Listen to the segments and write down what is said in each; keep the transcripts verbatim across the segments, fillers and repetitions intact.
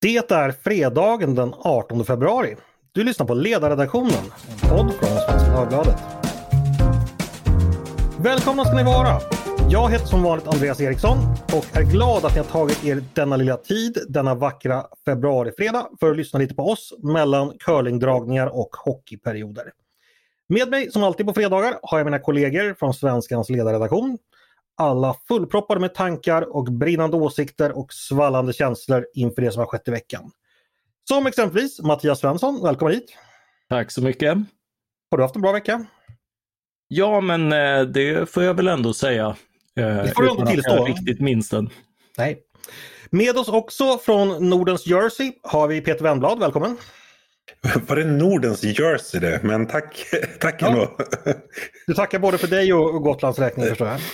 Det är fredagen den artonde februari. Du lyssnar på Ledarredaktionen, en podd från Svenska Dagbladet. Välkomna ska ni vara. Jag heter som vanligt Andreas Eriksson och är glad att ni har tagit er denna lilla tid, denna vackra februarifredag, för att lyssna lite på oss mellan curlingdragningar och hockeyperioder. Med mig som alltid på fredagar har jag mina kollegor från Svenskans ledarredaktion. Alla fullproppade med tankar och brinnande åsikter och svallande känslor inför det som har skett i veckan. Som exempelvis Mattias Svensson, välkommen hit. Tack så mycket. Har du haft en bra vecka? Ja, men det får jag väl ändå säga. Det får du inte tillstå. Jag riktigt minst den. Nej. Med oss också från Nordens Jersey har vi Peter Wennblad, välkommen. Var det Nordens Jersey det? Men tack, tack ja. ändå. Du tackar både för dig och Gotlands räkning, förstår jag.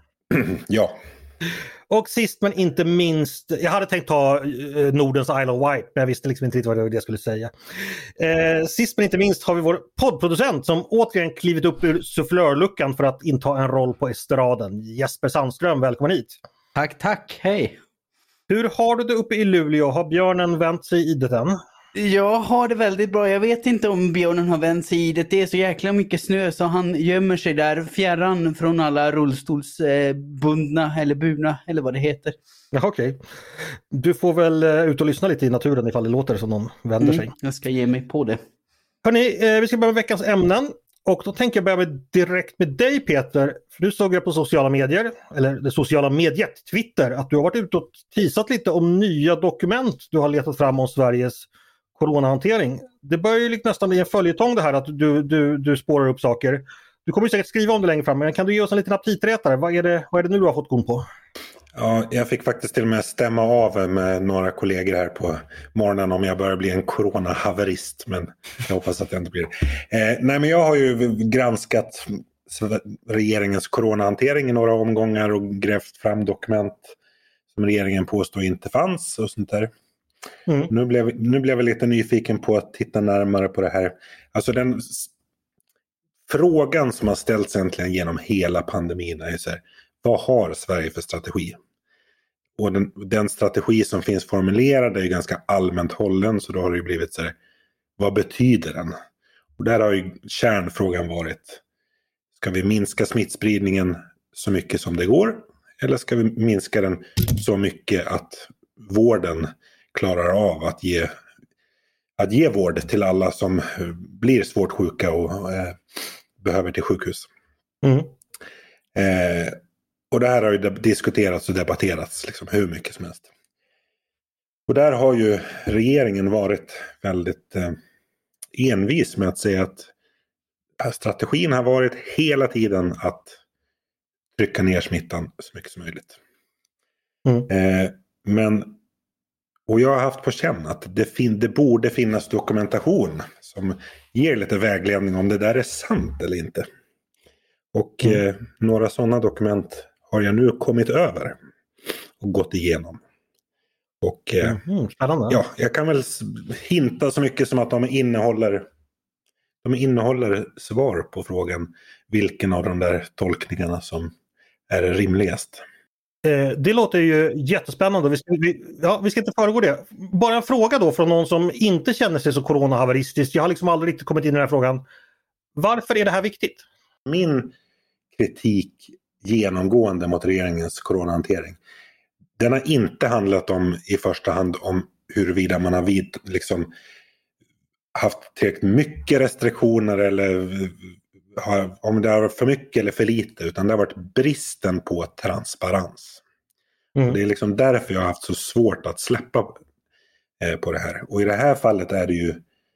Ja. Och sist men inte minst, jag hade tänkt ta eh, Nordens Isle of Wight, men jag visste liksom inte riktigt vad det var jag skulle säga. Eh, sist men inte minst har vi vår poddproducent som återigen klivit upp ur sufflörluckan för att inta en roll på estraden. Jesper Sandström, välkommen hit. Tack, tack, hej. Hur har du det uppe i Luleå? Har björnen vänt sig i idet än? Jag har det väldigt bra. Jag vet inte om björnen har vänt sig i det. Det är så jäkla mycket snö så han gömmer sig där fjärran från alla rullstolsbundna eller burna eller vad det heter. Ja, okej. Okay. Du får väl ut och lyssna lite i naturen ifall det låter som någon vänder sig. Mm, jag ska ge mig på det. Hörrni, vi ska börja med veckans ämnen. Och då tänker jag börja med direkt med dig, Peter. För du såg jag på sociala medier, eller det sociala mediet, Twitter, att du har varit ute och teasat lite om nya dokument du har letat fram om Sveriges coronahantering. Det börjar ju nästan bli en följetong det här att du, du, du spårar upp saker. Du kommer ju säkert skriva om det längre fram, men kan du ge oss en liten aptiträtare? Vad är det, vad är det nu du har fått kon på? Ja, jag fick faktiskt till och med stämma av med några kollegor här på morgonen om jag börjar bli en coronahaverist, men jag hoppas att jag inte blir det. Eh, nej, men jag har ju granskat regeringens coronahantering i några omgångar och grävt fram dokument som regeringen påstår inte fanns och sånt där. Mm. Nu, blev, nu blev jag lite nyfiken på att titta närmare på det här. Alltså den frågan som har ställts egentligen genom hela pandemin är så här, vad har Sverige för strategi? Och den, den strategi som finns formulerad är ju ganska allmänt hållen, så då har det ju blivit så här, vad betyder den? Och där har ju kärnfrågan varit, ska vi minska smittspridningen så mycket som det går? Eller ska vi minska den så mycket att vården klarar av att ge, att ge vård till alla som blir svårt sjuka och eh, behöver till sjukhus. Mm. Eh, och det här har ju diskuterats och debatterats liksom hur mycket som helst. Och där har ju regeringen varit väldigt eh, envis med att säga att strategin har varit hela tiden att trycka ner smittan så mycket som möjligt. Mm. Eh, men Och jag har haft på känn att det, fin- det borde finnas dokumentation som ger lite vägledning om det där är sant eller inte. Och mm. eh, några sådana dokument har jag nu kommit över och gått igenom. Och eh, mm, spännande. Ja, jag kan väl hinta så mycket som att de innehåller, de innehåller svar på frågan vilken av de där tolkningarna som är rimligast. Det låter ju jättespännande. Vi ska, vi, ja, vi ska inte föregå det. Bara en fråga då från någon som inte känner sig så coronahaveristisk. Jag har liksom aldrig riktigt kommit in i den här frågan. Varför är det här viktigt? Min kritik genomgående mot regeringens coronahantering, den har inte handlat om i första hand om huruvida man har vid, liksom, haft tillräckligt mycket restriktioner eller har, om det har varit för mycket eller för lite, utan det har varit bristen på transparens. Mm. Det är liksom därför jag har haft så svårt att släppa eh, på det här. Och i det här fallet är det ju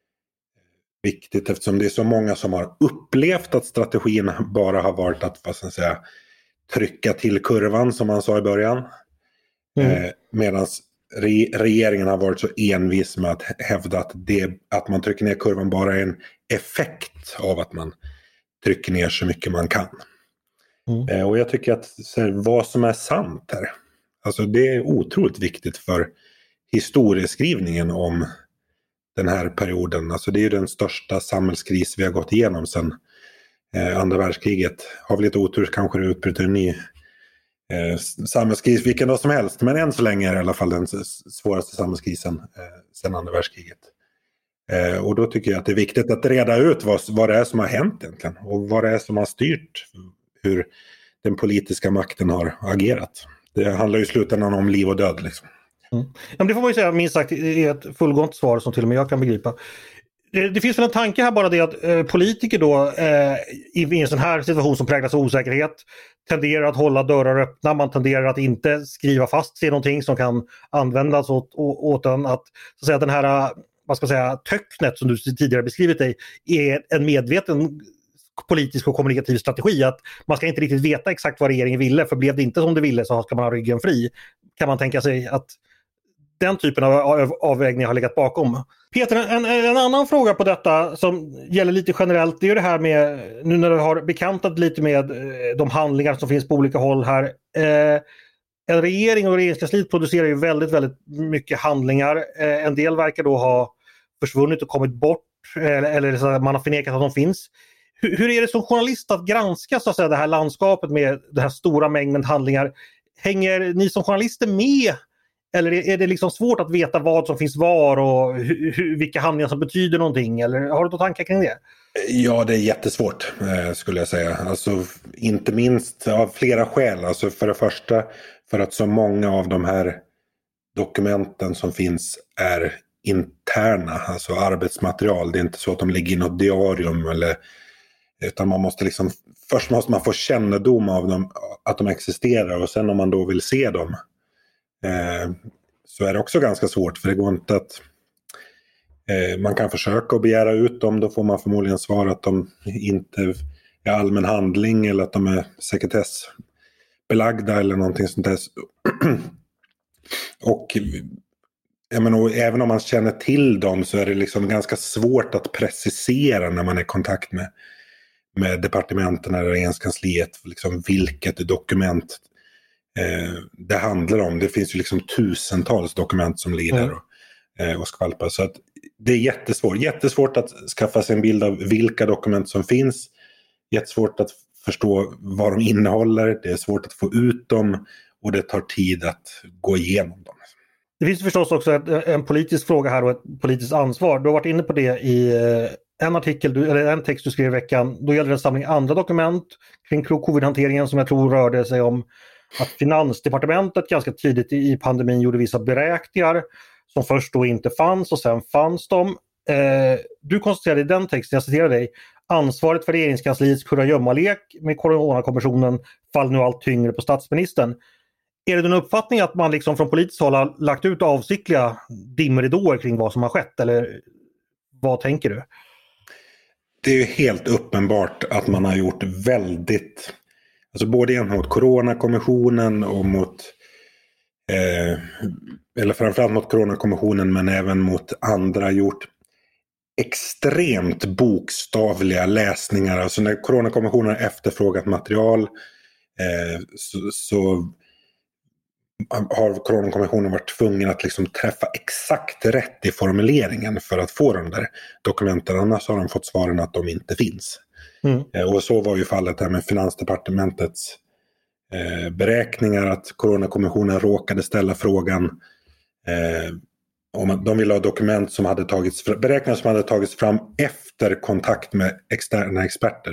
viktigt eftersom det är så många som har upplevt att strategin bara har varit att vad ska jag säga, trycka till kurvan som man sa i början. Mm. Eh, Medan re- regeringen har varit så envis med att hävda att, det, att man trycker ner kurvan bara är en effekt av att man trycker ner så mycket man kan. Mm. Eh, och jag tycker att så här, vad som är sant här, alltså det är otroligt viktigt för historieskrivningen om den här perioden. Alltså det är ju den största samhällskris vi har gått igenom sedan eh, andra världskriget. Har vi lite otur kanske det utbryter en ny eh, samhällskris, vilken dag som helst. Men än så länge är det i alla fall den svåraste samhällskrisen eh, sedan andra världskriget. Eh, och då tycker jag att det är viktigt att reda ut vad, vad det är som har hänt egentligen. Och vad det är som har styrt hur den politiska makten har agerat. Det handlar ju i slutändan om liv och död liksom. Mm. Ja, det får man ju säga minst sagt är ett fullgångt svar som till och med jag kan begripa. Det, det finns väl en tanke här bara det att eh, politiker då eh, i, i en sån här situation som präglas av osäkerhet tenderar att hålla dörrar öppna, man tenderar att inte skriva fast sig i någonting som kan användas åt, åt en att, så att säga, den här, vad ska jag säga, töcknet som du tidigare beskrivit dig är en medveten politisk och kommunikativ strategi, att man ska inte riktigt veta exakt vad regeringen ville, för blev det inte som det ville så ska man ha ryggen fri. Kan man tänka sig att den typen av avvägningar har legat bakom. Peter, en, en annan fråga på detta som gäller lite generellt, det är ju det här med, nu när du har bekantat lite med de handlingar som finns på olika håll här. Eh, en regering och regeringskansliet producerar ju väldigt, väldigt mycket handlingar. Eh, en del verkar då ha försvunnit och kommit bort, eller, eller så man har förnekat att de finns. Hur, hur är det som journalist att granska så att säga, det här landskapet med den här stora mängden handlingar? Hänger ni som journalister med? Eller är det liksom svårt att veta vad som finns var och hur, vilka handlingar som betyder någonting? Eller har du några tankar kring det? Ja, det är jättesvårt skulle jag säga. Alltså, inte minst av flera skäl. Alltså, för det första för att så många av de här dokumenten som finns är interna, alltså arbetsmaterial. Det är inte så att de ligger i något diarium eller, utan man måste liksom, först måste man få kännedom av dem, att de existerar, och sen om man då vill se dem eh, så är det också ganska svårt, för det går inte att eh, man kan försöka att begära ut dem, då får man förmodligen svara att de inte är allmän handling eller att de är sekretessbelagda eller någonting sånt där. Och jag menar, även om man känner till dem så är det liksom ganska svårt att precisera när man är i kontakt med, med departementen eller regeringskansliet, liksom vilket dokument eh, det handlar om. Det finns ju liksom tusentals dokument som ligger där och, eh, och skvalpar. Så att det är jättesvårt. Jättesvårt att skaffa sig en bild av vilka dokument som finns. Jättesvårt att förstå vad de innehåller. Det är svårt att få ut dem och det tar tid att gå igenom dem. Det finns förstås också ett, en politisk fråga här och ett politiskt ansvar. Du har varit inne på det i en artikel, eller en text du skrev i veckan. Då gäller det en samling andra dokument kring covid-hanteringen som jag tror rörde sig om att Finansdepartementet ganska tidigt i pandemin gjorde vissa beräkningar som först då inte fanns och sen fanns de. Eh, du konstaterade i den texten, jag citerar dig, ansvaret för regeringskansliets kurragömmalek med coronakommissionen faller nu allt tyngre på statsministern. Är det en uppfattning att man liksom från politiskt håll har lagt ut avsiktliga dimridåer kring vad som har skett, eller vad tänker du? Det är ju helt uppenbart att man har gjort väldigt, alltså både mot coronakommissionen och mot eh, eller framförallt mot coronakommissionen men även mot andra, gjort extremt bokstavliga läsningar. Alltså när coronakommissionen har efterfrågat material eh, så, så har coronakommissionen varit tvungen att liksom träffa exakt rätt i formuleringen för att få de där dokumenten. Annars har de fått svaren att de inte finns. Mm. Eh, och så var ju fallet här med Finansdepartementets eh, beräkningar, att coronakommissionen råkade ställa frågan eh, om att de ville ha dokument som hade tagits, beräkningar som hade tagits fram efter kontakt med externa experter.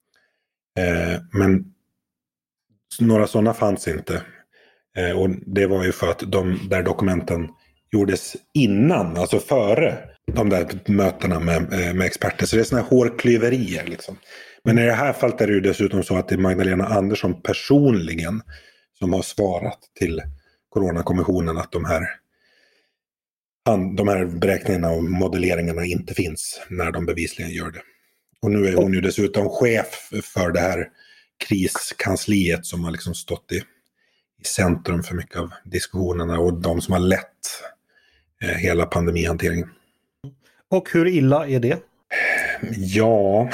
Eh, men några sådana fanns inte. Eh, och det var ju för att de där dokumenten gjordes innan, alltså före de där mötena med, med experter. Så det är såna här hårklyverier liksom. Men i det här fallet är det ju dessutom så att det är Magdalena Andersson personligen som har svarat till coronakommissionen att de här de här beräkningarna och modelleringarna inte finns när de bevisligen gör det. Och nu är hon ju dessutom chef för det här kriskansliet som har liksom stått i, i centrum för mycket av diskussionerna och de som har lett eh, hela pandemihanteringen. Och hur illa är det? Ja,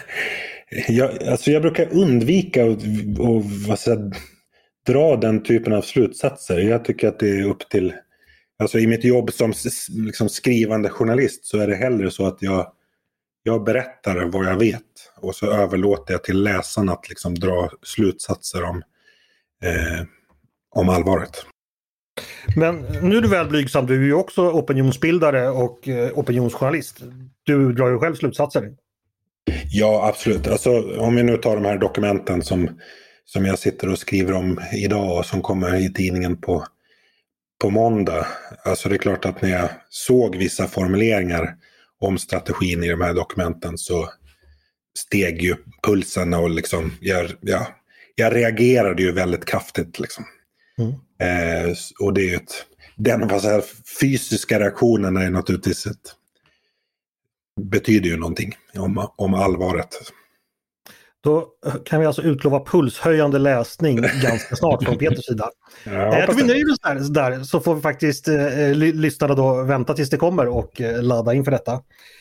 jag, alltså jag brukar undvika att och, vad säger, dra den typen av slutsatser. Jag tycker att det är upp till, alltså i mitt jobb som liksom skrivande journalist så är det hellre så att jag, jag berättar vad jag vet och så överlåter jag till läsarna att liksom dra slutsatser om eh, om allvaret. Men nu är du väl blygsam, du är ju också opinionsbildare och eh, opinionsjournalist. Du drar ju själv slutsatser. Ja, absolut. Alltså, om vi nu tar de här dokumenten som, som jag sitter och skriver om idag och som kommer i tidningen på, på måndag. Alltså det är klart att när jag såg vissa formuleringar om strategin i de här dokumenten så steg ju pulsen och liksom, jag, ja, jag reagerade ju väldigt kraftigt liksom. Mm. Eh, och det är ju ett, den vad så här, fysiska reaktionen är naturligtvis ett, betyder ju någonting om, om allvaret. Då kan vi alltså utlova pulshöjande läsning ganska snart från Peters sida. Ja, jag tror vi nöjer oss där, där så får vi faktiskt eh, lyssnarna då vänta tills det kommer och eh, ladda inför detta.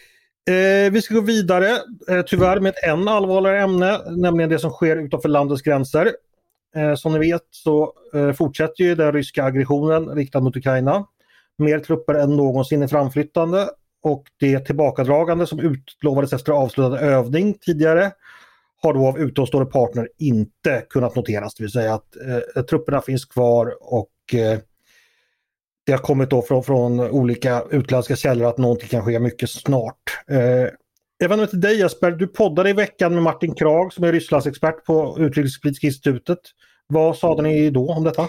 Eh, vi ska gå vidare, eh, tyvärr med ett än allvarligare ämne, nämligen det som sker utanför landets gränser. Eh, som ni vet så eh, fortsätter ju den ryska aggressionen riktad mot Ukraina. Mer trupper än någonsin är framflyttande och det tillbakadragande som utlovades efter avslutad övning tidigare har då av utomstående partner inte kunnat noteras. Det vill säga att eh, trupperna finns kvar och eh, det har kommit då från, från olika utländska källor att någonting kan ske mycket snart. Eh, jag vänder mig till dig Jesper, du poddade i veckan med Martin Krag som är Rysslandsexpert på Utrikespolitiska institutet. Vad sa ni då om detta?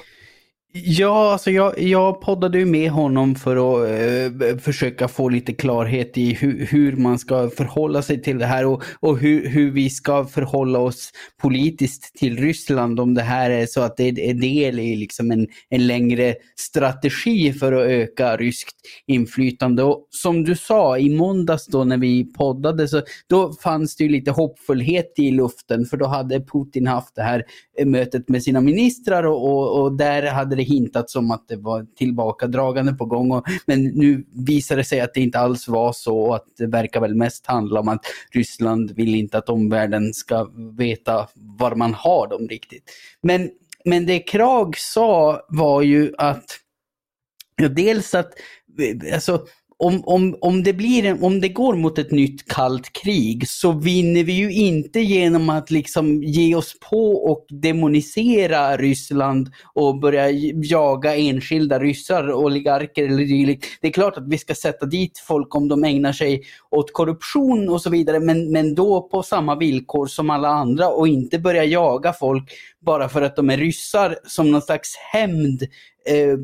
Ja, alltså jag, jag poddade ju med honom för att eh, försöka få lite klarhet i hu, hur man ska förhålla sig till det här och, och hur, hur vi ska förhålla oss politiskt till Ryssland, om det här är så att det är del i liksom en, en längre strategi för att öka ryskt inflytande. Och som du sa, i måndags då när vi poddade så då fanns det ju lite hoppfullhet i luften, för då hade Putin haft det här mötet med sina ministrar och, och, och där hade det hintats om att det var tillbakadragande på gång. Och, men nu visar det sig att det inte alls var så och att det verkar väl mest handla om att Ryssland vill inte att omvärlden ska veta var man har dem riktigt. Men, men det Krag sa var ju att ja, dels att alltså Om, om, om, det blir en, om det går mot ett nytt kallt krig så vinner vi ju inte genom att liksom ge oss på och demonisera Ryssland och börja jaga enskilda ryssar, oligarker eller dylikt. Det är klart att vi ska sätta dit folk om de ägnar sig åt korruption och så vidare, men, men då på samma villkor som alla andra och inte börja jaga folk bara för att de är ryssar som någon slags hämnd eh,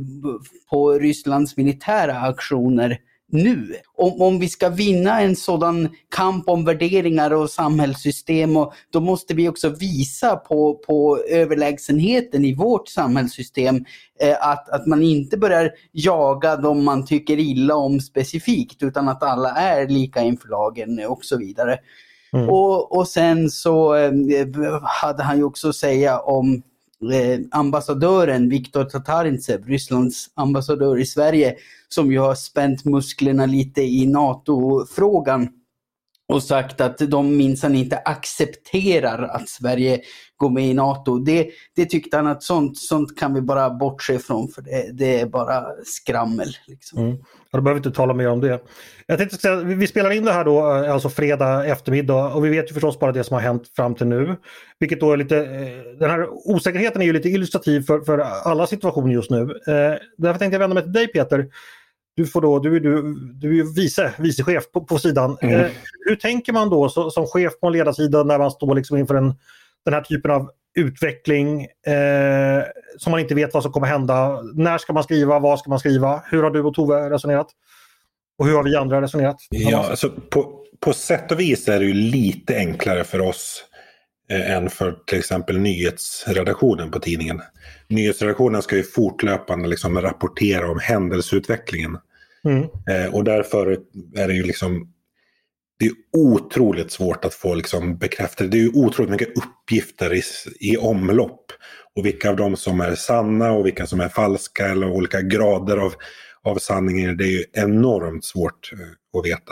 på Rysslands militära aktioner. Nu. Om, om vi ska vinna en sådan kamp om värderingar och samhällssystem, och då måste vi också visa på, på överlägsenheten i vårt samhällssystem, eh, att, att man inte börjar jaga dem man tycker illa om specifikt, utan att alla är lika inför lagen och så vidare. Mm. Och, och sen så eh, hade han ju också att säga om Eh, ambassadören Viktor Tatarintsev, Rysslands ambassadör i Sverige, som ju har spänt musklerna lite i NATO-frågan och sagt att de minsann inte accepterar att Sverige går med i NATO. Det, det tyckte han att sånt, sånt kan vi bara bortse ifrån, för det, det är bara skrammel. Liksom. Mm. Ja, då behöver vi inte tala mer om det. Jag tänkte säga, vi spelar in det här då, alltså fredag eftermiddag, och vi vet ju förstås bara det som har hänt fram till nu. Vilket då är lite, den här osäkerheten är ju lite illustrativ för, för alla situationer just nu. Eh, därför tänkte jag vända mig till dig Peter. Du, får då, du, du, du är ju vice, vicechef på, på sidan. Mm. Eh, hur tänker man då så, som chef på en ledarsida när man står liksom inför en, den här typen av utveckling eh, som man inte vet vad som kommer hända? När ska man skriva? Vad ska man skriva? Hur har du och Tove resonerat? Och hur har vi andra resonerat? Ja, alltså på, på sätt och vis är det ju lite enklare för oss eh, än för till exempel nyhetsredaktionen på tidningen. Nyhetsredaktionen ska ju fortlöpande liksom rapportera om händelseutvecklingen. Mm. Eh, och därför är det ju liksom det är otroligt svårt att få liksom bekräftat. Det är ju otroligt mycket uppgifter i, i omlopp. Och vilka av dem som är sanna och vilka som är falska eller olika grader av, av sanningen. Det är ju enormt svårt eh, att veta.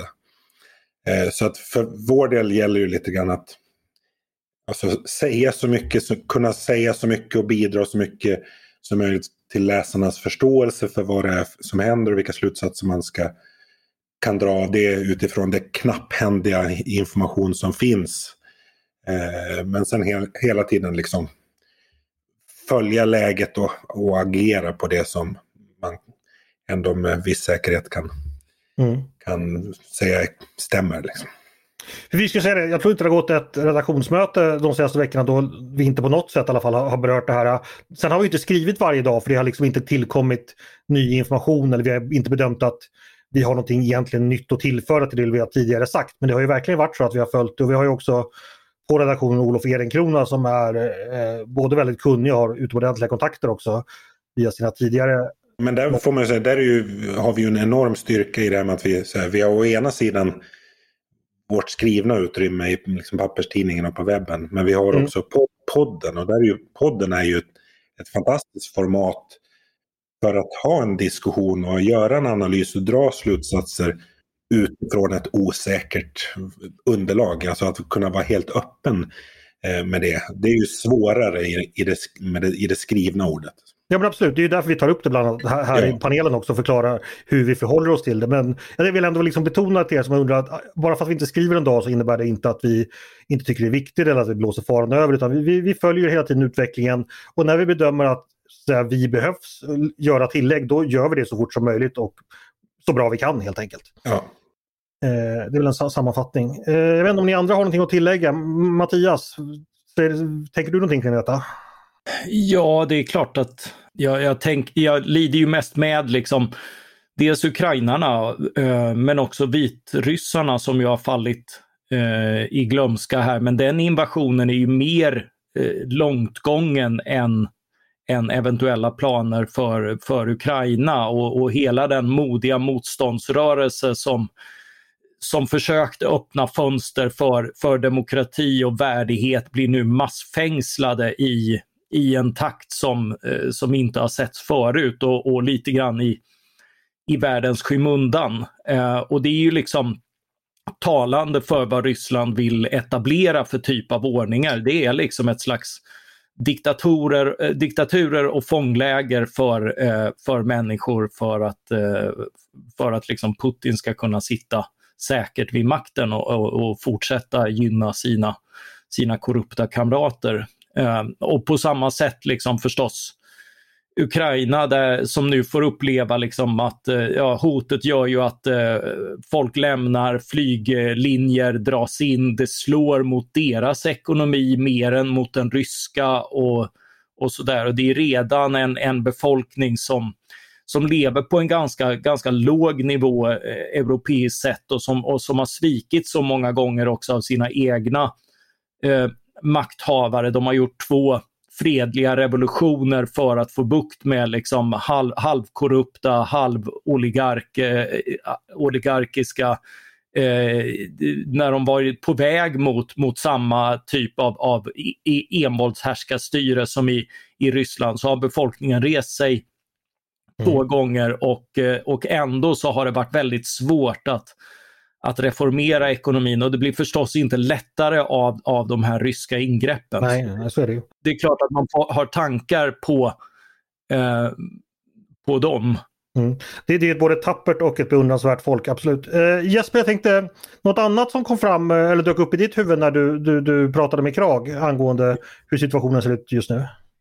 Eh, så att för vår del gäller ju lite grann att alltså, säga så mycket, så, kunna säga så mycket och bidra så mycket som möjligt till läsarnas förståelse för vad det är som händer och vilka slutsatser man ska kan dra av det utifrån det knapphändiga information som finns. Eh, men sen he- hela tiden liksom följa läget och, och agera på det som man ändå med viss säkerhet kan, mm. kan säga stämmer. Liksom. Vi ska säga det, jag tror inte det har gått ett redaktionsmöte de senaste veckorna då vi inte på något sätt i alla fall har berört det här. Sen har vi inte skrivit varje dag för det har liksom inte tillkommit ny information eller vi har inte bedömt att vi har någonting egentligen nytt att tillföra till det vi har tidigare sagt. Men det har ju verkligen varit så att vi har följt och vi har ju också på redaktionen Olof Ehrenkrona som är eh, både väldigt kunnig och har utomordentliga kontakter också via sina tidigare. Men där får man säga, där är ju, har vi ju en enorm styrka i det här med att vi, så här, vi har å ena sidan vårt skrivna utrymme i liksom papperstidningen och på webben. Men vi har mm. också podden och där är ju, podden är ju ett, ett fantastiskt format för att ha en diskussion och göra en analys och dra slutsatser utifrån ett osäkert underlag. Alltså att kunna vara helt öppen med det. Det är ju svårare i, i, det, med det, i det skrivna ordet. Ja men absolut, det är ju därför vi tar upp det bland annat här, här ja. i panelen också och förklarar hur vi förhåller oss till det. Men jag vill ändå liksom betona till er som undrar att bara för att vi inte skriver en dag så innebär det inte att vi inte tycker det är viktigt eller att vi blåser faran över utan vi, vi, vi följer hela tiden utvecklingen och när vi bedömer att så här, vi behövs göra tillägg då gör vi det så fort som möjligt och så bra vi kan helt enkelt. Ja. Eh, det är väl en sammanfattning. Eh, jag vet inte om ni andra har någonting att tillägga. Mattias, tänker du någonting kring detta? Ja, det är klart att jag, jag, tänk, jag lider ju mest med liksom dels ukrainarna eh, men också vitryssarna som ju har fallit eh, i glömska här. Men den invasionen är ju mer eh, långtgången än, än eventuella planer för, för Ukraina och, och hela den modiga motståndsrörelse som som försökte öppna fönster för, för demokrati och värdighet blir nu massfängslade i, i en takt som, eh, som inte har setts förut och, och lite grann i, i världens skymundan. Eh, och det är ju liksom talande för vad Ryssland vill etablera för typ av ordningar. Det är liksom ett slags diktatorer, eh, diktaturer och fångläger för, eh, för människor för att, eh, för att liksom Putin ska kunna sitta säkert vid makten och, och, och fortsätta gynna sina, sina korrupta kamrater. Eh, och på samma sätt liksom förstås Ukraina där, som nu får uppleva liksom att eh, ja, hotet gör ju att eh, folk lämnar, flyglinjer dras in, det slår mot deras ekonomi mer än mot den ryska och, och sådär. Och det är redan en, en befolkning som som lever på en ganska, ganska låg nivå eh, europeiskt sett och som, och som har svikit så många gånger också av sina egna eh, makthavare. De har gjort två fredliga revolutioner för att få bukt med liksom halv, halvkorrupta, halvoligark, eh, oligarkiska eh, när de var på väg mot, mot samma typ av, av envåldshärskarstyre som i, i Ryssland, så har befolkningen rest sig två mm. gånger och, och ändå så har det varit väldigt svårt att, att reformera ekonomin och det blir förstås inte lättare av, av de här ryska ingreppen. Nej, så är det ju. Det är klart att man har tankar på, eh, på dem. Mm. Det, det är både tappert och ett beundransvärt folk, absolut. Eh, Jesper, jag tänkte något annat som kom fram eller dök upp i ditt huvud när du, du, du pratade med Krag angående hur situationen ser ut just nu?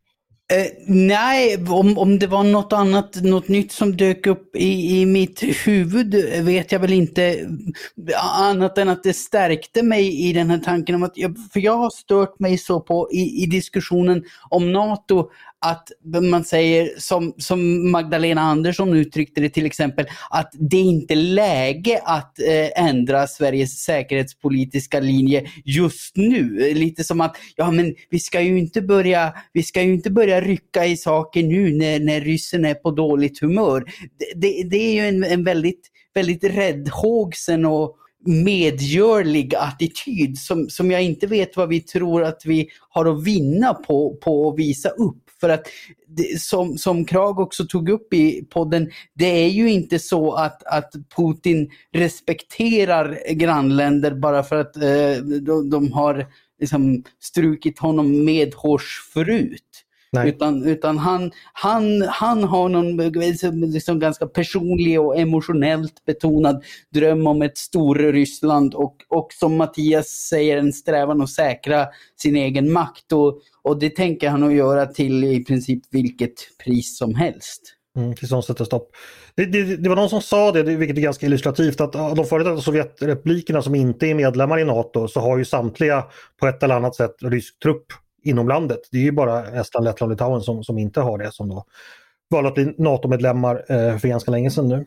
Uh, nej, om, om det var något annat, något nytt som dök upp i, i mitt huvud vet jag väl inte, annat än att det stärkte mig i den här tanken om att jag, för jag har stört mig så på i, i diskussionen om NATO att man säger som, som Magdalena Andersson uttryckte det till exempel, att det är inte läge att eh, ändra Sveriges säkerhetspolitiska linje just nu. Lite som att ja men vi ska ju inte börja vi ska ju inte börja rycka i saker nu när, när ryssen är på dåligt humör. Det, det, det är ju en, en väldigt, väldigt räddhågsen och medgörlig attityd som, som jag inte vet vad vi tror att vi har att vinna på, på att visa upp. För att det, som, som Krag också tog upp i podden, det är ju inte så att, att Putin respekterar grannländer bara för att eh, de, de har liksom strukit honom med hårs förut. Nej. Utan, utan han, han, han har någon liksom ganska personlig och emotionellt betonad dröm om ett stort Ryssland och, och som Mattias säger en strävan att säkra sin egen makt och, och det tänker han att göra till i princip vilket pris som helst. Mm, tills de sätter stopp. Det, det, det var någon som sa det, vilket är ganska illustrativt, att de före detta Sovjetrepublikerna som inte är medlemmar i NATO så har ju samtliga på ett eller annat sätt rysk trupp inom landet. Det är ju bara Estland, Lettland och Litauen som, som inte har det, som då valde att bli NATO-medlemmar eh, för ganska länge sedan nu.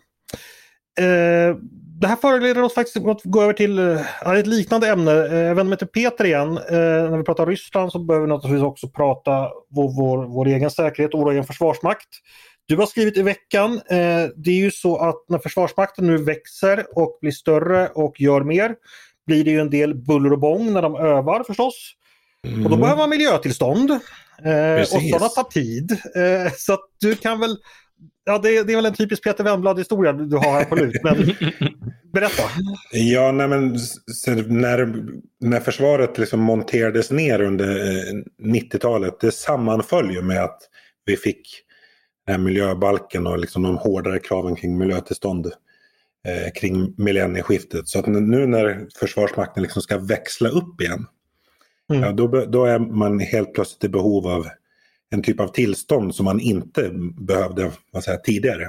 Eh, det här föreleder oss faktiskt att gå över till eh, ett liknande ämne. Eh, jag vänder mig till Peter igen. Eh, när vi pratar Ryssland så behöver vi naturligtvis också prata vår, vår, vår egen säkerhet och vår egen försvarsmakt. Du har skrivit i veckan, eh, det är ju så att när försvarsmakten nu växer och blir större och gör mer blir det ju en del buller och bång när de övar förstås. Mm. Och då behöver man miljötillstånd eh, och sådana tar tid. Eh, så att du kan väl, ja det, det är väl en typisk Peter Wennblad historia du har här på lut, men berätta. Ja, nej, men när, när försvaret liksom monterades ner under eh, nittiotalet, det sammanföll ju med att vi fick den här miljöbalken och liksom de hårdare kraven kring miljötillstånd eh, kring millennieskiftet. Så att nu när försvarsmakten liksom ska växla upp igen, mm. ja, då, då är man helt plötsligt i behov av en typ av tillstånd som man inte behövde vad säger, tidigare.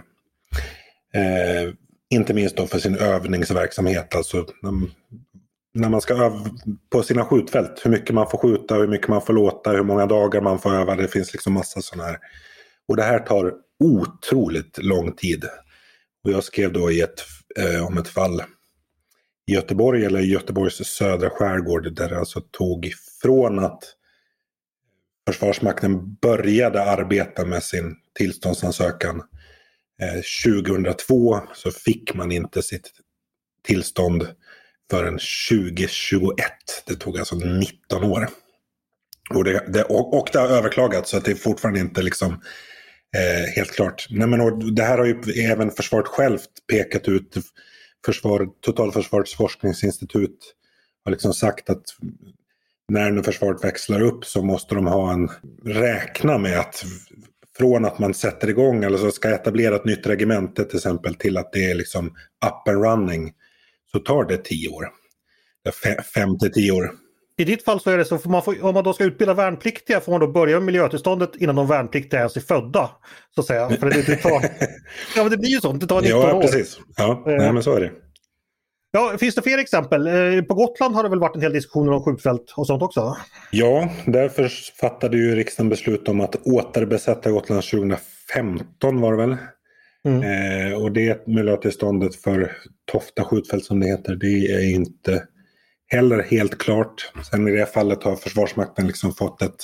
Eh, inte minst då för sin övningsverksamhet, alltså när, när man ska öva på sina skjutfält, hur mycket man får skjuta, hur mycket man får låta, hur många dagar man får öva, det finns liksom massa sådana här. Och det här tar otroligt lång tid. Och jag skrev då i ett, eh, om ett fall i Göteborg eller i Göteborgs södra skärgård där det alltså tog från att Försvarsmakten började arbeta med sin tillståndsansökan eh, tjugohundratvå så fick man inte sitt tillstånd förrän tjugohundratjugoett. Det tog alltså nitton år. Och det, det, och, och det har överklagats så att det är fortfarande inte liksom eh, helt klart. Nej, men, och det här har ju även försvaret självt pekat ut. Försvar, Totalförsvarets forskningsinstitut har liksom sagt att när nu försvaret växlar upp så måste de ha en räkna med att från att man sätter igång eller så ska etablera ett nytt regemente till exempel till att det är liksom up and running så tar det tio år. Fem till tio år. I ditt fall så är det så, för man får, om man då ska utbilda värnpliktiga får man då börja med miljötillståndet innan de värnpliktiga ens är födda. Så att säga. För det, det, tar, ja, men det blir ju så, det tar nitton ja, år. Precis. Ja, precis. Nej, men så är det. Ja, finns det fler exempel? På Gotland har det väl varit en hel diskussion om skjutfält och sånt också? Ja, därför fattade ju riksdagen beslut om att återbesätta Gotland tjugohundrafemton var det väl. Mm. Eh, och det miljötillståndet för Tofta skjutfält som det heter, det är inte heller helt klart. Sen i det fallet har Försvarsmakten liksom fått ett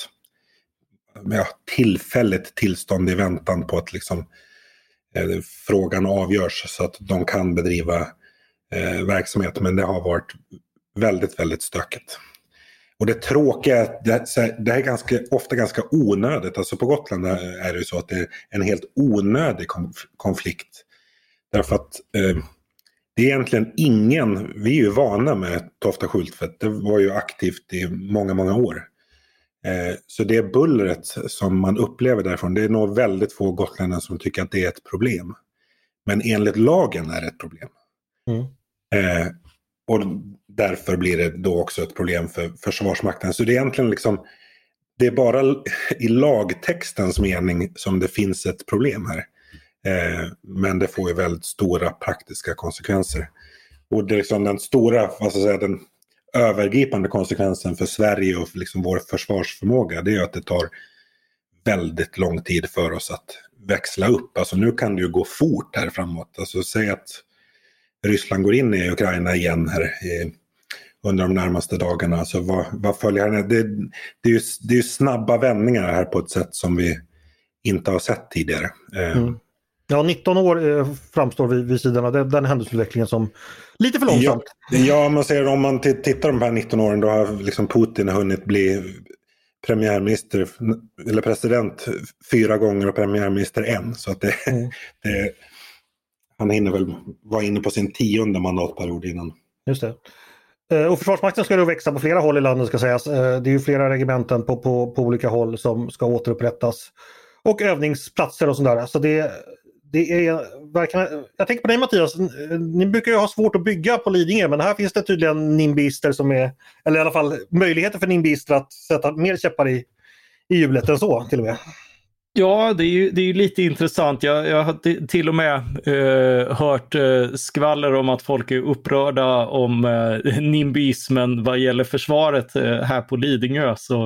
ja, tillfälligt tillstånd i väntan på att liksom, eh, frågan avgörs så att de kan bedriva eh, verksamhet. Men det har varit väldigt, väldigt stökigt. Och det tråkiga är att det, det är ganska, ofta ganska onödigt. Alltså på Gotland är det ju så att det är en helt onödig konflikt. Därför att eh, det är egentligen ingen, vi är ju vana med Tofta skjutfält. Det var ju aktivt i många, många år. Eh, så det bullret som man upplever därifrån, det är nog väldigt få gotlänningar som tycker att det är ett problem. Men enligt lagen är det ett problem. Mm. Eh, och därför blir det då också ett problem för Försvarsmakten. Så det är egentligen liksom, det är bara i lagtextens mening som det finns ett problem här. Eh, men det får ju väldigt stora praktiska konsekvenser. Och det är liksom den stora, vad ska jag säga, den övergripande konsekvensen för Sverige och för liksom vår försvarsförmåga, det är att det tar väldigt lång tid för oss att växla upp. Alltså nu kan det ju gå fort här framåt. Alltså säg att Ryssland går in i Ukraina igen här i, under de närmaste dagarna. Alltså vad, vad följer här? Det, det, är ju, det är ju snabba vändningar här på ett sätt som vi inte har sett tidigare. Mm. Ja, nitton år eh, framstår vid, vid sidan av den, den händelseutvecklingen som lite för långsamt. Ja, ja man ser om man t- tittar de här nitton åren, då har liksom Putin hunnit bli premiärminister eller president fyra gånger och premiärminister en. Så att det, mm. det, han hinner väl vara inne på sin tionde mandatperiod innan. Just det. Och Försvarsmakten ska då växa på flera håll i landet ska sägas. Det är ju flera regementen på, på, på olika håll som ska återupprättas. Och övningsplatser och sådär. Så det, det är verkligen... Jag tänker på dig Mattias, ni brukar ju ha svårt att bygga på Lidingö, men här finns det tydligen nimbister som är... Eller i alla fall möjligheter för nimbister att sätta mer käppar i, i hjulet än så till och med. Ja, det är ju, det är ju lite intressant. Jag, jag har till och med eh, hört eh, skvaller om att folk är upprörda om eh, nimbismen vad gäller försvaret eh, här på Lidingö. Så,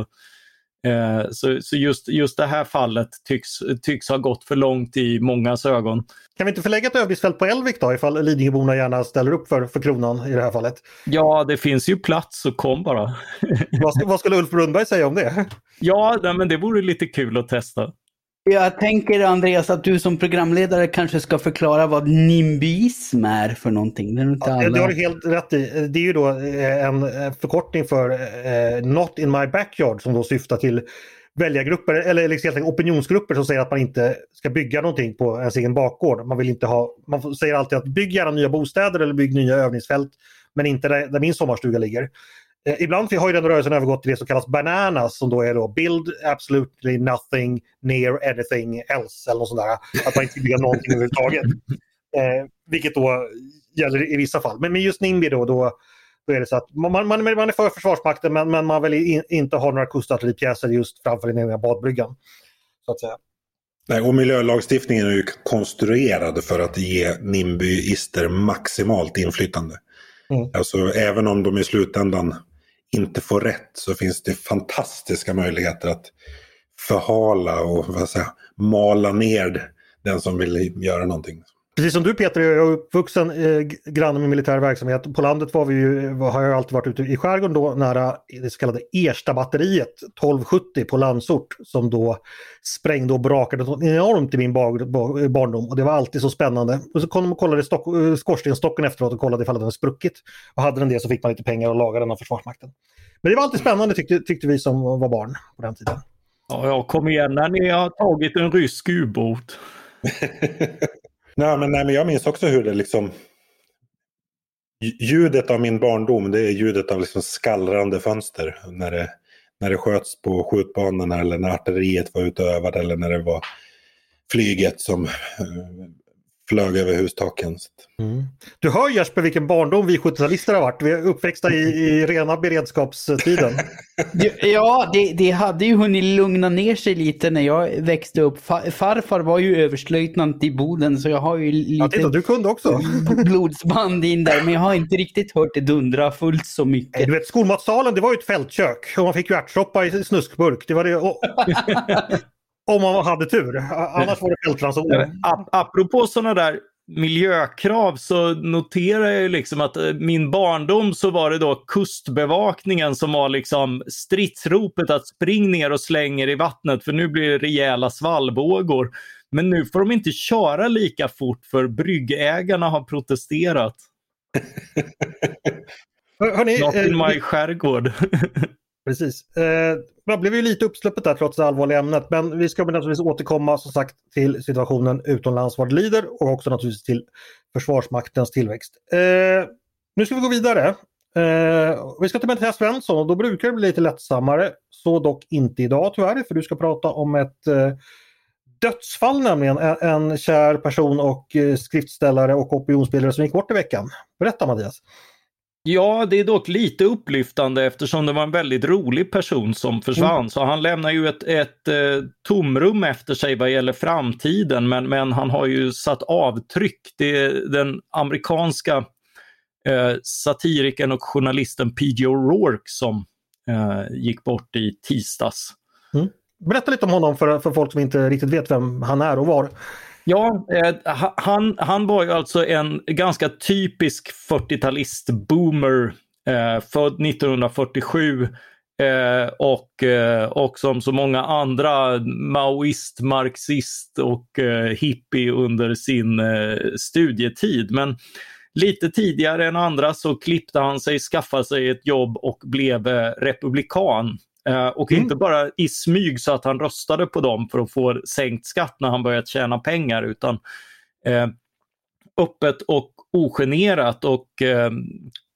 eh, så, så just, just det här fallet tycks, tycks ha gått för långt i mångas ögon. Kan vi inte förlägga ett övningsfält på Älvik då, ifall Lidingöborna gärna ställer upp för, för kronan i det här fallet? Ja, det finns ju plats, så kom bara. vad, vad skulle Ulf Brundberg säga om det? Ja, nej, men det vore lite kul att testa. Jag tänker Andreas att du som programledare kanske ska förklara vad nimbism är för någonting. Det, är inte alla... ja, det har du helt rätt i. Det är ju då en förkortning för eh, Not in my backyard som då syftar till väljargrupper eller liksom opinionsgrupper som säger att man inte ska bygga någonting på ens egen bakgård. Man vill inte ha, man säger alltid att bygg gärna nya bostäder eller bygg nya övningsfält, men inte där, där min sommarstuga ligger. Eh, ibland har ju den rörelsen övergått till det som kallas bananas, som då är då build absolutely nothing near anything else eller något sånt där. Att man inte bygger någonting överhuvudtaget. Eh, vilket då gäller i vissa fall. Men med just NIMBY då, då, då är det så att man, man, man är för Försvarsmakten, men, men man vill in, inte ha några kustartilleripjäser just framför den egna badbryggan. Så att säga. Nej, och miljölagstiftningen är ju konstruerad för att ge nimbyister maximalt inflytande. Mm. Alltså även om de i slutändan inte får rätt, så finns det fantastiska möjligheter att förhala och vad säga, mala ner den som vill göra någonting. Precis som du Peter, jag är uppvuxen eh, granne med militär verksamhet. På landet var vi ju, har jag alltid varit ute i skärgården då, nära det så kallade Ersta-batteriet tolv sjuttio på Landsort, som då sprängde och brakade enormt i min bar- barndom. Och det var alltid så spännande. Och så kom de och kollade stock- skorstenstocken efteråt och kollade ifall den hade spruckit. Och hade den det så fick man lite pengar och laga den av Försvarsmakten. Men det var alltid spännande tyckte, tyckte vi som var barn på den tiden. Ja, jag kom igen när ni har tagit en rysk ubåt. Nej, men, nej, men jag minns också hur det liksom... Ljudet av min barndom, det är ljudet av liksom skallrande fönster. När det, när det sköts på skjutbanorna eller när artilleriet var ute och övade eller när det var flyget som flög över hustaken. Mm. Du hör Jesper vilken barndom vi sjuttio-talister har varit. Vi är uppväxta i, i rena beredskapstiden. Ja, det, det hade ju hunnit lugna ner sig lite när jag växte upp. Farfar var ju överstlöjtnant i Boden, så jag har ju lite ja, titta, du kunde också. blodsband in där, men jag har inte riktigt hört det dundra fullt så mycket. Du vet, skolmatsalen, det var ju ett fältkök och man fick ju ärtsoppa i snuskburk. Det var det... Och... Om man hade tur. Annars var det fältranson. Apropå sådana där miljökrav, så noterar jag liksom att min barndom så var det då kustbevakningen som var liksom stridsropet att spring ner och slänger i vattnet, för nu blir det rejäla svallvågor. Men nu får de inte köra lika fort för bryggägarna har protesterat. Hörrni, Not in my skärgård. Precis. Eh, det blev ju lite uppsläppet där trots det allvarliga ämnet, men vi ska naturligtvis återkomma som sagt till situationen utomlands vad det lider och också naturligtvis till Försvarsmaktens tillväxt. Eh, nu ska vi gå vidare. Eh, vi ska till Mattias Svensson och då brukar det bli lite lättsammare, så dock inte idag tyvärr, för du ska prata om ett eh, dödsfall, nämligen en, en kär person och eh, skriftställare och opinionsbildare som gick bort i veckan. Berätta Mattias. Ja, det är dock lite upplyftande eftersom det var en väldigt rolig person som försvann. Mm. Så han lämnar ju ett, ett eh, tomrum efter sig vad gäller framtiden. Men, men han har ju satt avtryck. Det är den amerikanska eh, satirikern och journalisten P J O'Rourke som eh, gick bort i tisdags. Mm. Berätta lite om honom för, för folk som inte riktigt vet vem han är och var. Ja, eh, han, han var ju alltså en ganska typisk fyrtiotalist-boomer, eh, född nittonhundrafyrtiosju eh, och, eh, och som så många andra maoist, marxist och eh, hippie under sin eh, studietid. Men lite tidigare än andra så klippte han sig, skaffade sig ett jobb och blev eh, republikan. Uh, och mm. inte bara i smyg så att han röstade på dem för att få sänkt skatt när han börjat tjäna pengar, utan uh, öppet och ogenerat och uh,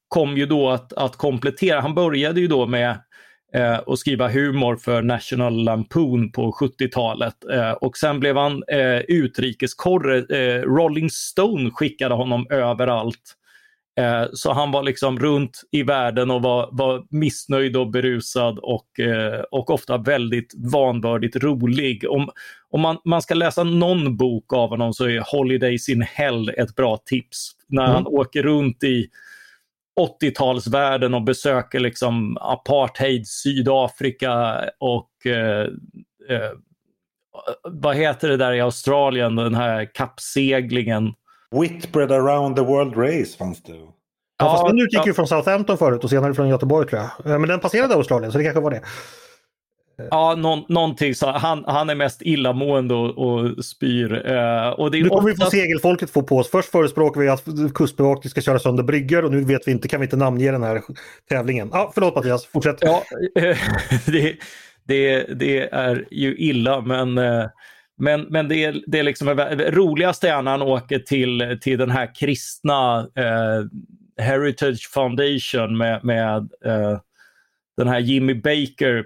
kom ju då att, att komplettera. Han började ju då med eh, att skriva humor för National Lampoon på sjuttiotalet. Eh, och sen blev han eh, utrikeskorre. Eh, Rolling Stone skickade honom överallt. Eh, så han var liksom runt i världen och var, var missnöjd och berusad och, eh, och ofta väldigt vanvördigt rolig. Om, om man, man ska läsa någon bok av honom så är Holidays in Hell ett bra tips. När mm. han åker runt i åttiotalsvärlden och besöker liksom apartheid, Sydafrika och eh, eh, vad heter det där i Australien, den här kappseglingen. Whitbread around the world race fanns det. Ja, ja, fast den utgick ja. ju från Southampton förut och senare från Göteborg tror jag. Men den passerade Australien så det kanske var det. Ja, någon, någonting så. Han, han är mest illamående och, och spyr. Uh, och det är nu kommer ofta... vi få segelfolket få på oss. Först förespråkar vi att kustbevakning ska köra sönder brygger och nu vet vi inte, kan vi inte namnge den här tävlingen. Ja, förlåt Mattias, fortsätt. Ja, det, det, det är ju illa men... Uh... Men, men det är, det är liksom roligaste är när han åker till, till den här kristna eh, Heritage Foundation med, med eh, den här Jimmy Baker,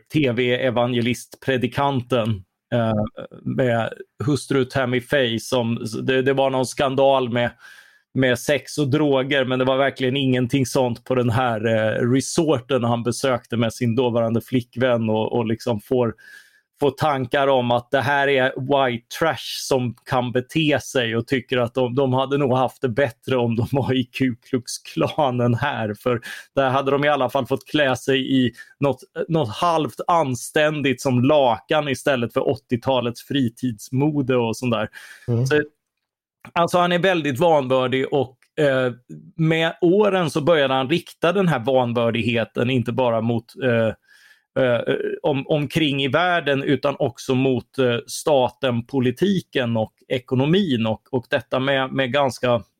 tv-evangelistpredikanten eh, med hustru Tammy Faye. Som, det, det var någon skandal med, med sex och droger, men det var verkligen ingenting sånt på den här eh, resorten han besökte med sin dåvarande flickvän och, och liksom får få tankar om att det här är white trash som kan bete sig och tycker att de, de hade nog haft det bättre om de var i Ku Klux Klanen här. För där hade de i alla fall fått klä sig i något, något halvt anständigt som lakan istället för åttiotalets fritidsmode och sånt där. Mm. Så, alltså han är väldigt vanvördig och eh, med åren så började han rikta den här vanvördigheten inte bara mot eh, Uh, om, omkring i världen utan också mot uh, staten, politiken och ekonomin och, och detta med, med ganska uh,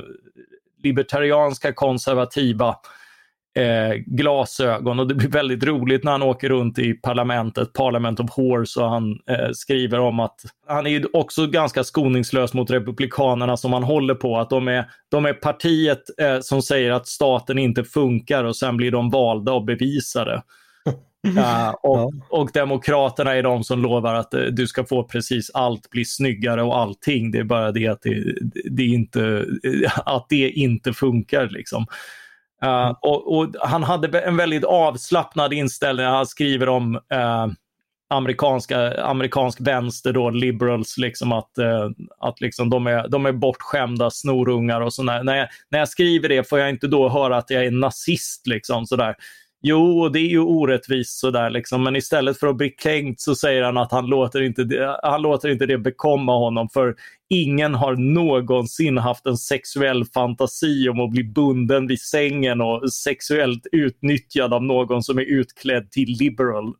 libertarianska konservativa uh, glasögon. Och det blir väldigt roligt när han åker runt i parlamentet, Parliament of Horse, och han uh, skriver om att han är ju också ganska skoningslös mot republikanerna som han håller på, att de är, de är partiet uh, som säger att staten inte funkar och sen blir de valda och bevisade. Uh, och, ja. och demokraterna är de som lovar att uh, du ska få precis allt, bli snyggare och allting. Det är bara det att det, det, inte, uh, att det inte funkar liksom. Uh, mm. och, och han hade en väldigt avslappnad inställning. Han skriver om uh, amerikanska, amerikansk vänster då, liberals, liksom att, uh, att liksom de, är, de är bortskämda snorungar och sådär. När jag, när jag skriver det får jag inte då höra att jag är nazist liksom sådär. Jo, det är ju orättvist sådär liksom, men istället för att bli kränkt så säger han att han låter inte det, han låter inte det bekomma honom, för ingen har någonsin haft en sexuell fantasi om att bli bunden vid sängen och sexuellt utnyttjad av någon som är utklädd till liberal.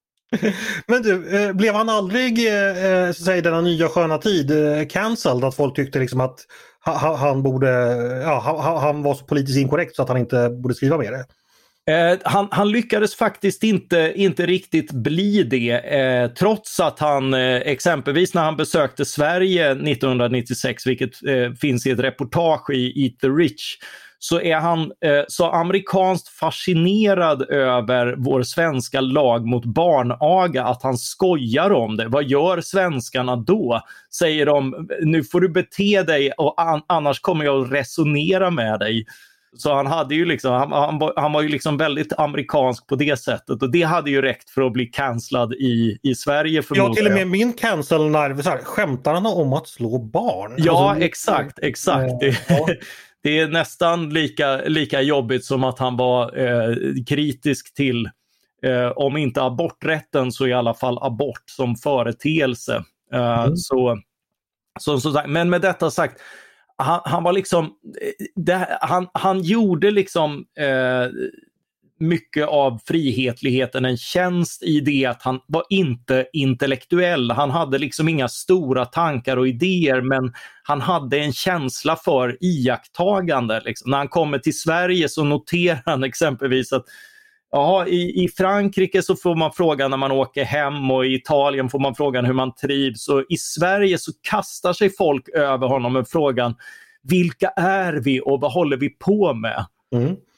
Men du, blev han aldrig så att säga, denna nya sköna tid cancelled, att folk tyckte liksom att han borde, ja, han var så politiskt inkorrekt så att han inte borde skriva med det? Eh, han, han lyckades faktiskt inte, inte riktigt bli det eh, trots att han eh, exempelvis när han besökte Sverige nittonhundranittiosex, vilket eh, finns i ett reportage i Eat the Rich, så är han eh, så amerikanskt fascinerad över vår svenska lag mot barnaga att han skojar om det. Vad gör svenskarna då? Säger de, nu får du bete dig och an- annars kommer jag att resonera med dig. Så han hade ju liksom, han, han, var, han var ju liksom väldigt amerikansk på det sättet, och det hade ju räckt för att bli cancellad i, i Sverige förmodligen. Ja, till och med min cancel-nerv, så här, skämtar han om att slå barn? Ja, alltså, exakt, exakt. Äh, det, ja. det är nästan lika, lika jobbigt som att han var eh, kritisk till, eh, om inte aborträtten så i alla fall abort som företeelse. Eh, mm. så, så, så, men med detta sagt, Han, han var liksom, det, han, han gjorde liksom eh, mycket av frihetligheten en tjänst i det att han var inte intellektuell. Han hade liksom inga stora tankar och idéer, men han hade en känsla för iakttagande. Liksom. När han kommer till Sverige så noterar han exempelvis att ja, i, i Frankrike så får man frågan när man åker hem, och i Italien får man frågan hur man trivs, och i Sverige så kastar sig folk över honom med frågan: vilka är vi och vad håller vi på med? Mm.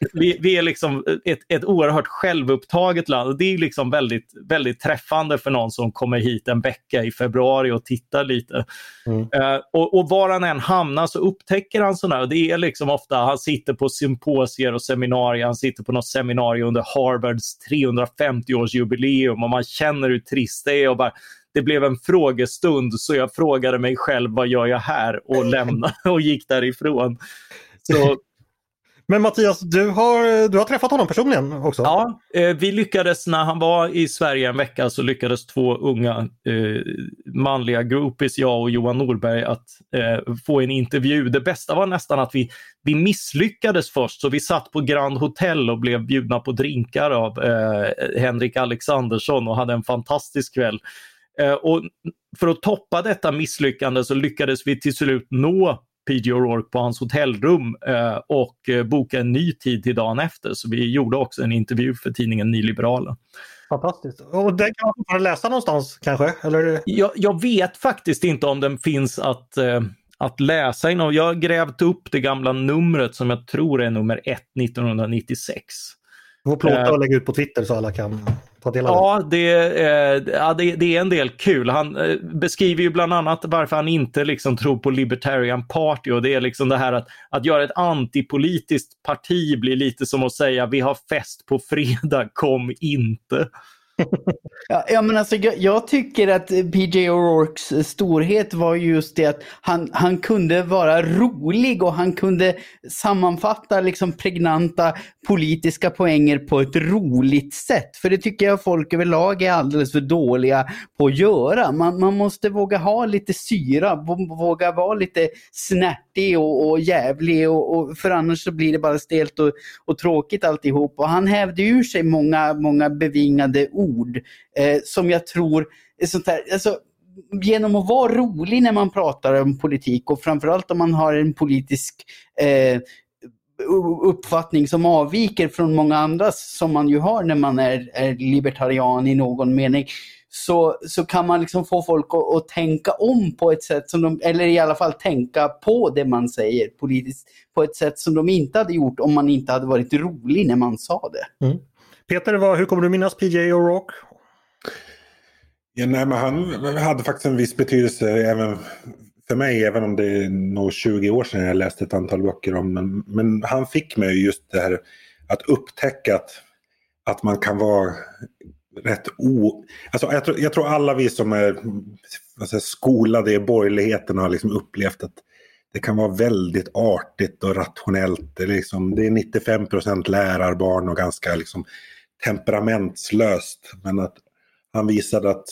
vi, vi är liksom ett, ett oerhört självupptaget land. Det är liksom väldigt, väldigt träffande för någon som kommer hit en vecka i februari och tittar lite. Mm. Uh, och, och var han än hamnar så upptäcker han sådana här. Det är liksom ofta, han sitter på symposier och seminarier. Han sitter på något seminarium under Harvards trehundrafemtio-årsjubileum och man känner hur trist det är och bara... Det blev en frågestund så jag frågade mig själv vad gör jag här och lämnade och gick därifrån. Så... Men Mattias, du har, du har träffat honom personligen också? Ja, eh, vi lyckades när han var i Sverige en vecka så lyckades två unga eh, manliga groupies, jag och Johan Norberg, att eh, få en intervju. Det bästa var nästan att vi, vi misslyckades först så vi satt på Grand Hotel och blev bjudna på drinkar av eh, Henrik Alexandersson och hade en fantastisk kväll. Uh, och för att toppa detta misslyckande så lyckades vi till slut nå P J O'Rourke på hans hotellrum uh, och uh, boka en ny tid till dagen efter. Så vi gjorde också en intervju för tidningen Nyliberalen. Fantastiskt. Och den kan man läsa någonstans kanske? Eller? Jag, jag vet faktiskt inte om den finns att, uh, att läsa inom. Jag har grävt upp det gamla numret som jag tror är nummer ett nittonhundranittiosex. Du får plåta och lägga ut på Twitter så alla kan ta del av det. Ja, det, eh, ja det, det är en del kul. Han eh, beskriver ju bland annat varför han inte liksom tror på Libertarian Party och det är liksom det här att, att göra ett antipolitiskt parti blir lite som att säga vi har fest på fredag, kom inte. Ja, ja, men alltså, jag, jag tycker att P J O'Rourkes storhet var just det att han, han kunde vara rolig och han kunde sammanfatta liksom pregnanta politiska poänger på ett roligt sätt. För det tycker jag folk överlag är alldeles för dåliga på att göra. Man, man måste våga ha lite syra, våga vara lite snärtig och, och jävlig och, och för annars så blir det bara stelt och, och tråkigt alltihop. Och han hävde ur sig många, många bevingade ord eh, som jag tror är sånt här, alltså, genom att vara rolig när man pratar om politik och framförallt om man har en politisk eh, uppfattning som avviker från många andras som man ju har när man är, är libertarian i någon mening, så, så kan man liksom få folk att, att tänka om på ett sätt som de, eller i alla fall tänka på det man säger politiskt på ett sätt som de inte hade gjort om man inte hade varit rolig när man sa det. Mm. Peter, vad, hur kommer du minnas P J O'Rourke? Ja, nej, men han hade faktiskt en viss betydelse även för mig, även om det är nog tjugo år sedan jag läste ett antal böcker om. Men, men han fick mig just det här att upptäcka att, att man kan vara rätt o... Alltså jag tror, jag tror alla vi som är alltså, skolade i borgerligheten har liksom upplevt att det kan vara väldigt artigt och rationellt. Det är, liksom, det är nittiofem procent lärarbarn och ganska liksom, temperamentslöst. Men att han visade att,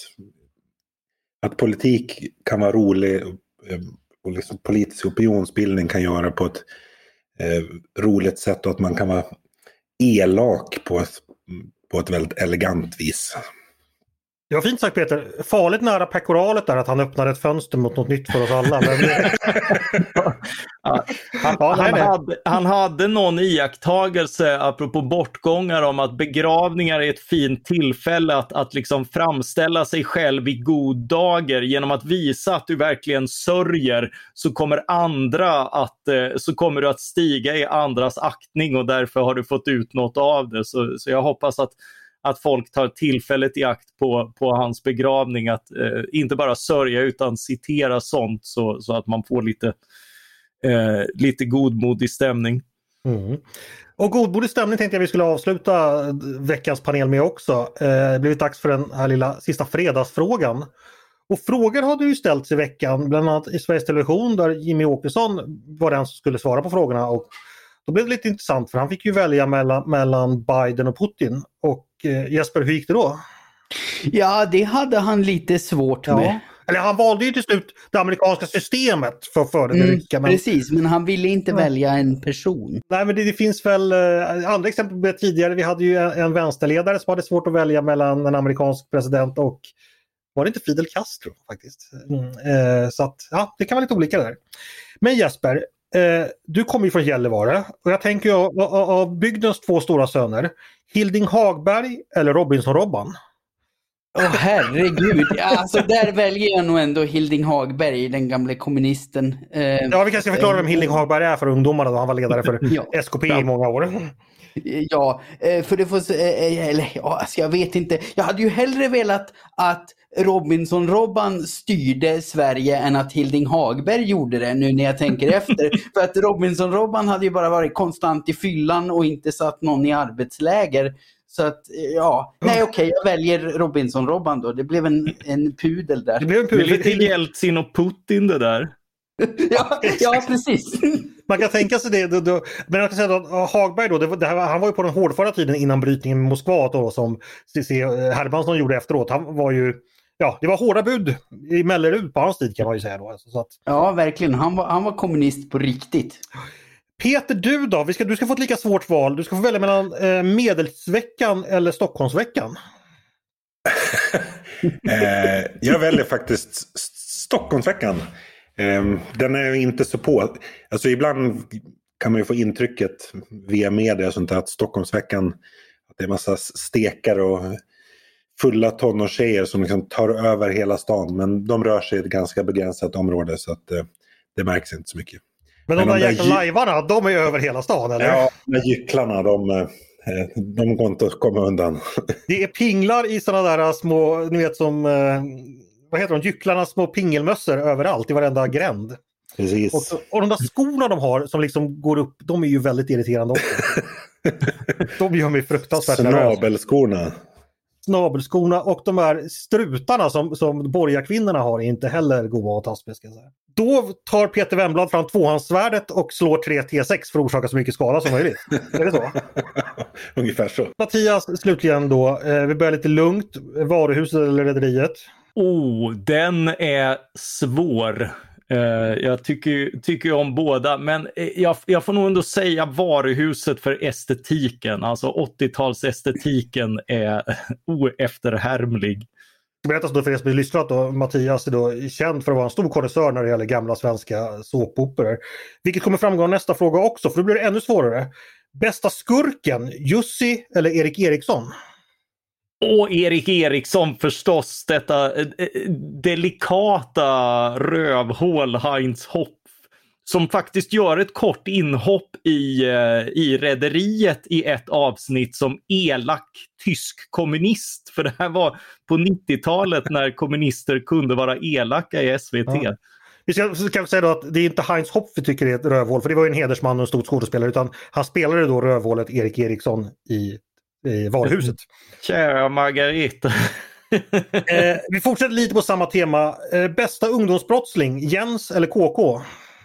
att politik kan vara rolig och liksom politisk opinionsbildning kan göra på ett eh, roligt sätt och att man kan vara elak på ett, på ett väldigt elegant vis. Det var fint sagt Peter. Farligt nära pekoralet där att han öppnade ett fönster mot något nytt för oss alla. Men... ja, han, ja, han, hade, han hade någon iakttagelse apropå bortgångar om att begravningar är ett fint tillfälle att, att liksom framställa sig själv i god dager genom att visa att du verkligen sörjer, så kommer andra att så kommer du att stiga i andras aktning och därför har du fått ut något av det. Så, så jag hoppas att att folk tar tillfället i akt på, på hans begravning att eh, inte bara sörja utan citera sånt så, så att man får lite, eh, lite godmodig stämning. Mm. Och godmodig stämning tänkte jag vi skulle avsluta veckans panel med också. Eh, det har blivit dags för den här lilla sista fredagsfrågan. Och frågor har du ju ställt i veckan, bland annat i Sveriges Television där Jimmy Åkesson var den som skulle svara på frågorna. Och då blev det lite intressant för han fick ju välja mellan, mellan Biden och Putin. Och eh, Jesper, hur gick det då? Ja, det hade han lite svårt ja. med. Eller han valde ju till slut det amerikanska systemet för, för det mm, ryska. Men... Precis, men han ville inte ja. välja en person. Nej, men det, det finns väl eh, andra exempel tidigare. Vi hade ju en, en vänsterledare som hade svårt att välja mellan en amerikansk president och var det inte Fidel Castro faktiskt. Mm, eh, så att, ja, det kan vara lite olika där. Men Jesper, Eh, du kommer ju från Gällivare och jag tänker ju av, av, av bygdens två stora söner, Hilding Hagberg eller Robinson Robban? Åh oh, herregud, alltså där väljer jag nog ändå Hilding Hagberg, den gamla kommunisten. Eh, ja, vi kanske ska förklara vem Hilding Hagberg är för ungdomarna då. Han var ledare för ja. S K P i många år. Ja, för det får, eller ja, alltså jag vet inte. Jag hade ju hellre velat att Robinson-Robban styrde Sverige än att Hilding Hagberg gjorde det, nu när jag tänker efter. För att Robinson-Robban hade ju bara varit konstant i fyllan och inte satt någon i arbetsläger. Så att, ja, nej okej, okay, jag väljer Robinson-Robban då. Det blev en, en pudel där. Det blev en pudel. Det är lite Jeltsin och Putin det där. ja, ja, precis. Man kan tänka sig det. Då, då, men jag kan säga att Hagberg då, det, det här, han var ju på den hårdföra tiden innan brytningen med Moskva då, som C C Hermansson gjorde efteråt. Han var ju, ja, det var hårda bud i Mellerud på hans tid kan man ju säga då. Så att... Ja, verkligen. Han var, han var kommunist på riktigt. Peter, du då? Vi ska, du ska få ett lika svårt val. Du ska få välja mellan eh, Medelsveckan eller Stockholmsveckan. eh, jag väljer faktiskt Stockholmsveckan. Eh, den är inte så på. Alltså ibland kan man ju få intrycket via media och sånt där, att Stockholmsveckan, att det är massa stekar och fulla tonårstjejer som liksom tar över hela stan. Men de rör sig i ett ganska begränsat område, så att eh, det märks inte så mycket. Men de, Men de där jäkla gy- lajvarna, de är över hela stan, eller? Ja, de där gycklarna, de, de går inte att komma undan. Det är pinglar i sådana där små, ni vet som, vad heter de, gycklarna, små pingelmössor överallt i varenda gränd. Precis. Och, och de där skorna de har som liksom går upp, de är ju väldigt irriterande också. De gör mig fruktansvärt nervös. Snabelskorna. Snabelskorna och de här strutarna som, som borgarkvinnorna har är inte heller goda att tas med, ska jag säga. Då tar Peter Wemblad fram tvåhandsvärdet och slår tre T sex för att orsaka så mycket skada som möjligt. Är det så? Ungefär så. Mattias, slutligen då. Eh, vi börjar lite lugnt. Varuhuset eller rederiet? Oh, den är svår. Uh, jag tycker, tycker om båda, men jag, jag får nog ändå säga varuhuset för estetiken. Alltså åttiotalsestetiken är oefterhärmlig. Berättas då för er som har lyssnat då, Mattias är då känd för att vara en stor konnässör när det gäller gamla svenska såpoperor. Vilket kommer framgå nästa fråga också, för då blir det ännu svårare. Bästa skurken, Jussi eller Erik Eriksson? Och Erik Eriksson förstås, detta eh, delikata rövhål Heinz Hopf, som faktiskt gör ett kort inhopp i, eh, i rederiet i ett avsnitt som elak tysk kommunist. För det här var på nittiotalet när kommunister kunde vara elaka i S V T. Ja. Vi ska, så kan vi säga då att det är inte Heinz Hopf vi tycker är ett rövhål, för det var ju en hedersman och en stor skådespelare, utan han spelade då rövhålet Erik Eriksson i i varuhuset. Kära Margareta. eh, vi fortsätter lite på samma tema. Eh, bästa ungdomsbrottsling, Jens eller K K?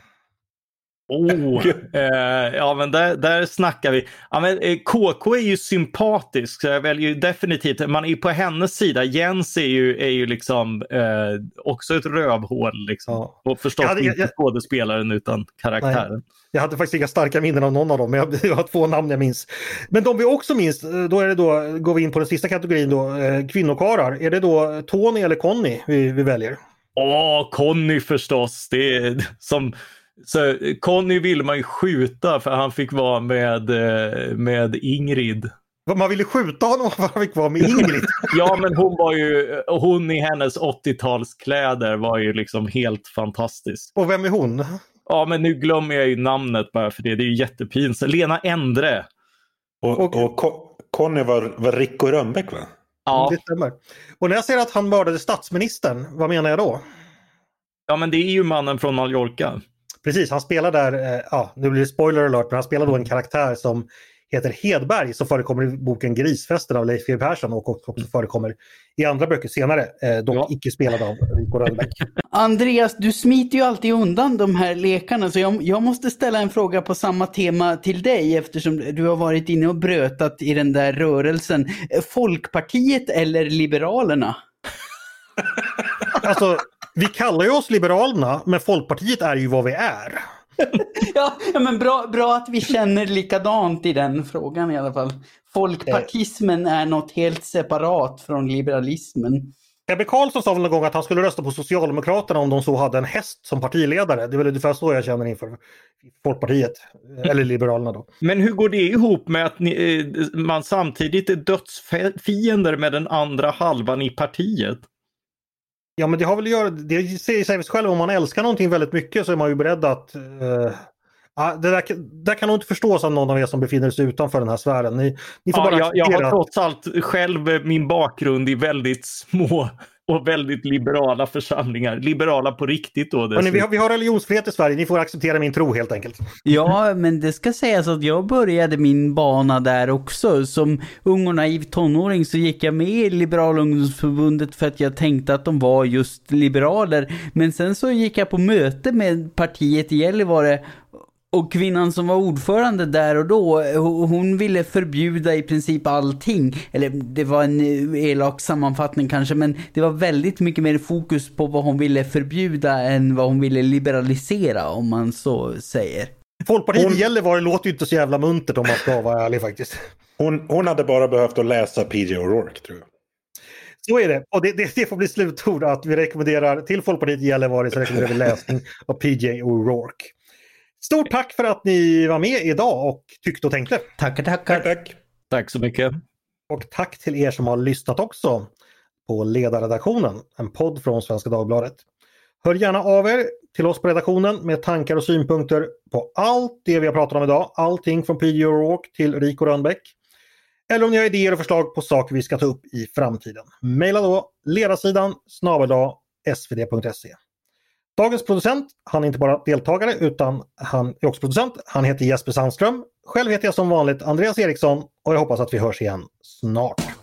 Oh, eh, ja men där, där snackar vi. Ja, men, eh, K K är ju sympatisk, så jag väljer ju definitivt, man är ju på hennes sida. Jens är ju, är ju liksom eh, också ett rövhål liksom. Ja. Och förstås jag hade, inte jag, skådespelaren utan karaktären. Nej. Jag hade faktiskt inga starka minnen av någon av dem, men jag, jag har två namn jag minns. Men de vi också minns, då är det då, går vi in på den sista kategorin då, eh, kvinnokarar. Är det då Tony eller Conny vi, vi väljer? Åh, Conny förstås. Det är som... Så Conny ville man ju skjuta för han fick vara med, med Ingrid. Man ville skjuta honom för han fick vara med Ingrid? Ja, men hon var ju, hon i hennes åttiotalskläder var ju liksom helt fantastisk. Och vem är hon? Ja, men nu glömmer jag ju namnet bara för det. Det är ju jättepinsamt. Lena Endre. Och, och, och Conny var, var Rico Rönnbäck, va? Ja. Det stämmer. Och när jag säger att han mördade statsministern, vad menar jag då? Ja, men det är ju mannen från Mallorca. Precis, han spelar där, eh, ja, nu blir det spoiler alert, men han spelar då en karaktär som heter Hedberg, som förekommer i boken Grisfesten av Leif G W Persson och också förekommer i andra böcker senare, eh, dock ja. icke spelad av Rico Rönnbäck. Andreas, du smiter ju alltid undan de här lekarna, så jag, jag måste ställa en fråga på samma tema till dig, eftersom du har varit inne och brötat i den där rörelsen. Folkpartiet eller Liberalerna? Alltså, vi kallar ju oss Liberalerna, men Folkpartiet är ju vad vi är. ja, ja, men bra, bra att vi känner likadant i den frågan i alla fall. Folkpartismen är något helt separat från liberalismen. Ebbe Carlsson sa väl någon gång att han skulle rösta på Socialdemokraterna om de så hade en häst som partiledare. Det är väl ungefär så jag känner inför Folkpartiet, eller Liberalerna då. Men hur går det ihop med att ni, man samtidigt är dödsfiender med den andra halvan i partiet? Ja, men det har väl att göra, det säger sig själv, om man älskar någonting väldigt mycket så är man ju beredd att uh, ja, det där, där kan nog inte förstås av någon av er som befinner sig utanför den här sfären. Ni, ni får ja, bara jag, jag har att... trots allt själv min bakgrund i väldigt små och väldigt liberala församlingar. Liberala på riktigt då. Ni, vi, har, vi har religionsfrihet i Sverige, ni får acceptera min tro helt enkelt. Ja, men det ska sägas att jag började min bana där också. Som ung och naiv tonåring så gick jag med i Liberala ungdomsförbundet för att jag tänkte att de var just liberaler. Men sen så gick jag på möte med partiet i Gällivare. Och kvinnan som var ordförande där och då, hon ville förbjuda i princip allting. Eller det var en elak sammanfattning kanske, men det var väldigt mycket mer fokus på vad hon ville förbjuda än vad hon ville liberalisera, om man så säger. Folkpartiet hon... i Gällivare låter ju inte så jävla muntert om man ska vara ärlig faktiskt. Hon, hon hade bara behövt att läsa P J O'Rourke, tror jag. Så är det. Och det, det, det får bli slutord att vi rekommenderar till Folkpartiet i Gällivare så rekommenderar vi läsning av P J O'Rourke. Stort tack för att ni var med idag och tyckte och tänkte. Tackar, tackar. Tack, tack. Tack så mycket. Och tack till er som har lyssnat också på Ledarredaktionen, en podd från Svenska Dagbladet. Hör gärna av er till oss på redaktionen med tankar och synpunkter på allt det vi har pratat om idag. Allting från P J O'Rourke till Rico Rönnbäck. Eller om ni har idéer och förslag på saker vi ska ta upp i framtiden. Maila då ledarsidan snabel-a s v d punkt se. Dagens producent, han är inte bara deltagare utan han är också producent. Han heter Jesper Sandström. Själv heter jag som vanligt Andreas Eriksson och jag hoppas att vi hörs igen snart.